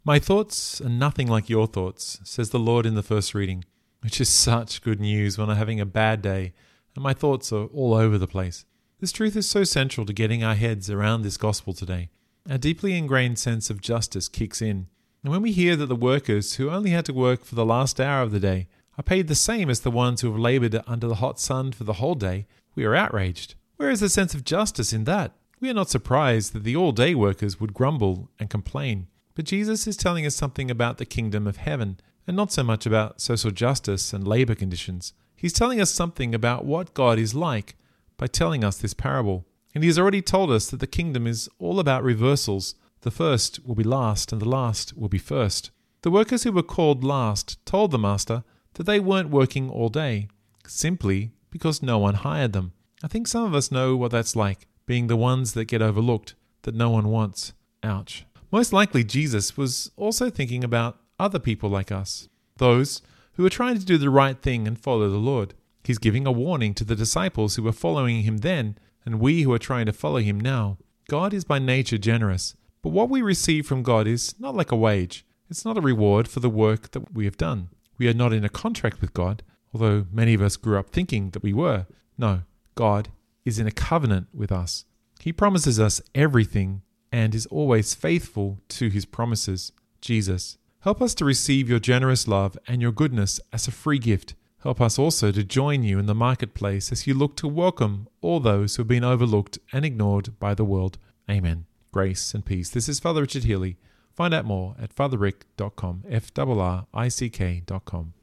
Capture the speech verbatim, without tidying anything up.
My thoughts are nothing like your thoughts, says the Lord in the first reading, which is such good news when I'm having a bad day and my thoughts are all over the place. This truth is so central to getting our heads around this gospel today. A deeply ingrained sense of justice kicks in. And when we hear that the workers who only had to work for the last hour of the day are paid the same as the ones who have laboured under the hot sun for the whole day, we are outraged. Where is the sense of justice in that? We are not surprised that the all-day workers would grumble and complain. But Jesus is telling us something about the kingdom of heaven, and not so much about social justice and labour conditions. He's telling us something about what God is like by telling us this parable. And he has already told us that the kingdom is all about reversals. The first will be last, and the last will be first. The workers who were called last told the master that they weren't working all day, simply because no one hired them. I think some of us know what that's like, being the ones that get overlooked, that no one wants. Ouch. Most likely Jesus was also thinking about other people like us, those who are trying to do the right thing and follow the Lord. He's giving a warning to the disciples who were following him then, and we who are trying to follow him now. God is by nature generous, but what we receive from God is not like a wage. It's not a reward for the work that we have done. We are not in a contract with God, although many of us grew up thinking that we were. No, God is in a covenant with us. He promises us everything and is always faithful to his promises. Jesus, help us to receive your generous love and your goodness as a free gift. Help us also to join you in the marketplace as you look to welcome all those who have been overlooked and ignored by the world. Amen. Grace and peace. This is Father Richard Healy. Find out more at father rick dot com, F R R I C K dot com.